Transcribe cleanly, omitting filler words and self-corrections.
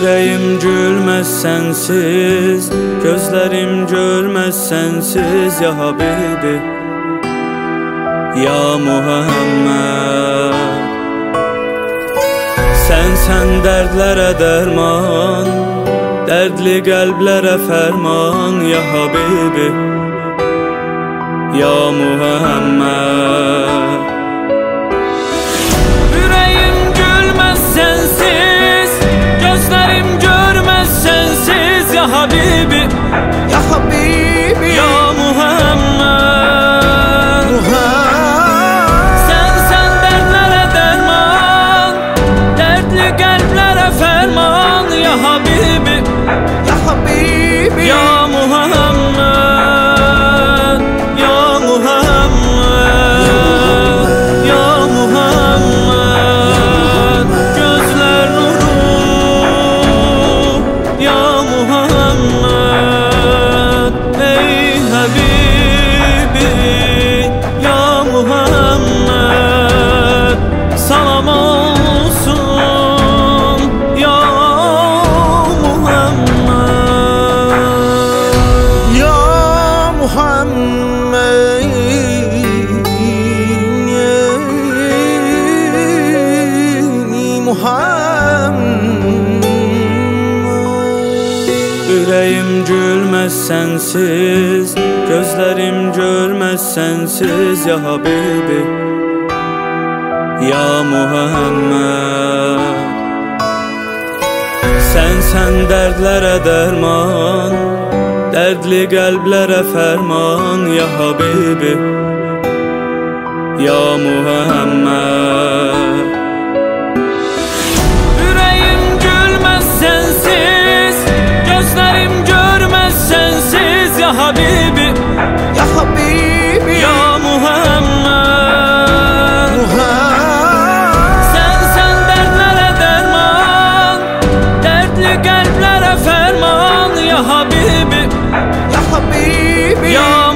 Yüreğim gülmez sensiz, gözlerim görmez sensiz ya Habibi, ya Muhammed. Sen dərdlərə dərman, dərdli qəlblərə fərman ya Habibi, ya Muhammed. Yüreğim gülmez sensiz, gözlerim görmez sensiz ya Habibi, ya Habibi, ya Muhammed. Sen dertlere derman, dertli kalplere ferman ya Habibi, ya Habibi, ya Muhammed, ya Muhammed, ya Muhammed. Gözler nuru ya Muhammed. Ey Habibi, ya Muhammed. Salam olsun ya Muhammed, ya Muhammed, ya Muhammed. Yüreğim gülmez sensiz, gözlerim görmez sensiz ya Habibi, ya Muhammed. Sen dərdlərə dərman, dərdli qəlblərə fərman ya Habibi, ya Muhammed. Yüreğim gülmez sensiz, gözlerim görmez sensiz ya Habibi, Ya Habibi, ya Muhammed. Sen dertlere derman, dertli kalplere ferman ya Habibi, ya Habibi, ya